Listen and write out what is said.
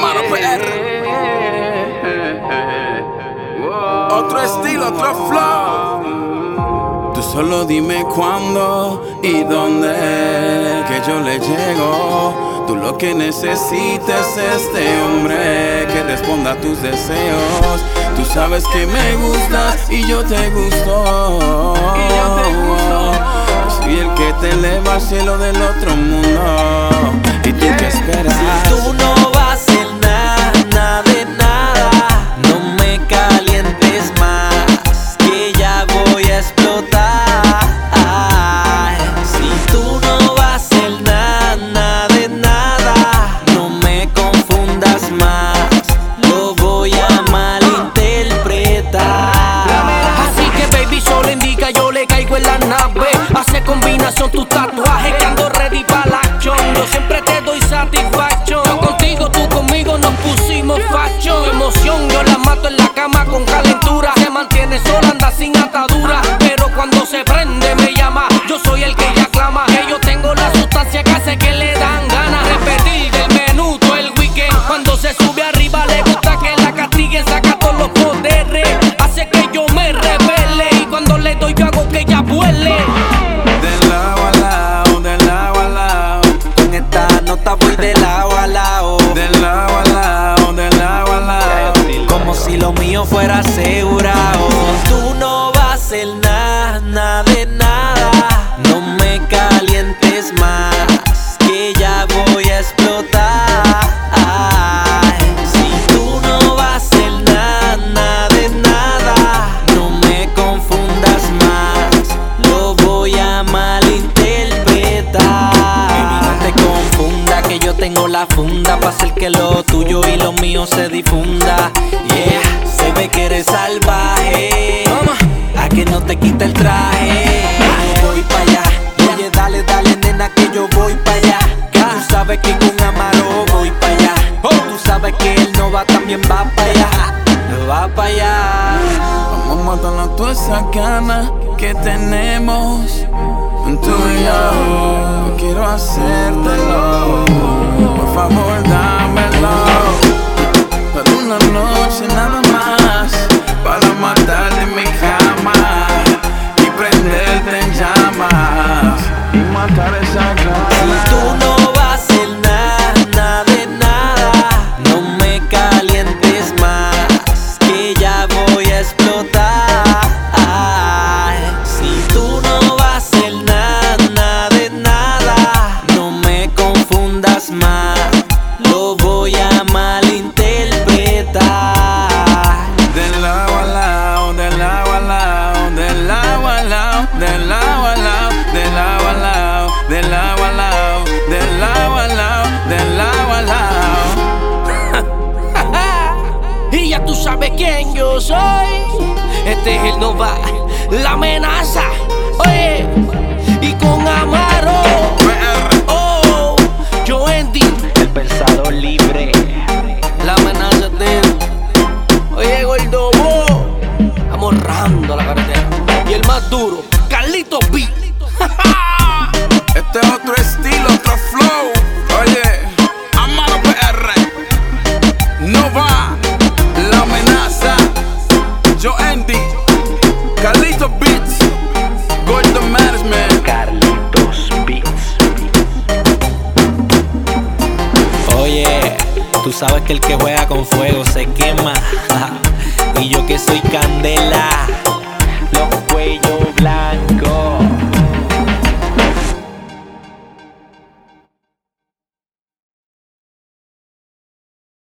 Amaro PR. Otro estilo, otro flow. Tú solo dime cuándo y dónde, que yo le llego. Tú lo que necesitas es este hombre que responda a tus deseos. Tú sabes que me gustas y yo te gusto. Soy el que te eleva al cielo del otro mundo. ¿Y tú qué esperas? Si tú no vas a hacer nada de nada, no me calientes más, que ya voy a explotar. Si tú no vas a hacer nada de nada, no me confundas más, lo voy a malinterpretar. Así que baby, solo indica, yo le caigo en la nave. Hace combinación tus tatuajes, que ando ready para la acción. Yo siempre te doy satisfacción. Yo contigo, tú conmigo, nos pusimos facho. Emoción, yo la mato en la cama con calentura. Se mantiene sola, anda sin atadura, pero cuando se prende me llama. Yo soy el que ella clama, que yo tengo la sustancia que hace que le dan ganas. Repetir del menú todo el weekend. Cuando se sube arriba le gusta que la castiguen, saca todos los poderes, hace que yo me revele. Y cuando le doy yo hago que ella vuele. Del lado a lado, del lado a lado. Con esta nota voy de lado a lado. Del lado a lado, del lado a lado. Como si lo mío fuera asegurado. Tú no vas a hacer nada de nada, no me calientes más, que ya voy a explotar. Si tú no vas a hacer nada de nada, no me confundas más, lo voy a malinterpretar. Baby, no te confunda, que yo tengo la funda para hacer que lo tuyo y lo mío se difunda. Yeah, se ve que eres salvaje, a que no te quita el traje. Voy pa' allá, oye dale, dale nena, que yo voy pa' allá. Que tú sabes que con Amaro voy pa' allá. Tú sabes que él no va, también va pa' allá. Va pa' allá. Vamos matando todas esas ganas que tenemos. Tú y yo, quiero hacértelo. Por favor, dámelo. Para una noche nada más, para matarte en mi cama y prenderte en llamas y matar esa gana. Si tú no vas a hacer nada de nada, no me calientes más, que ya voy a explotar. Si tú no vas a hacer nada de nada, no me confundas más, lo voy a malinterpretar. Del lado a lado, del lado a lado, del lado a lado, del lado a lado, del lado a lado, del lado a lado, del lado a lado, del lado a lado. Y ya tú sabes quién yo soy. Este es el Nova, la amenaza. Oye, y con Amaro, oh, yo Andy, El pensador libre. la amenaza de él. Oye, gordo, estamos rajando la carretera. Y el más duro, Carlitos B. Este es otro estilo, otro flow. Oye, Amaro PR, Nova, la amenaza, Joe Andy, Carlitos Beats, Golden Management. Carlitos Beats. Oye, tú sabes que el que juega con fuego se quema. Y yo que soy candela,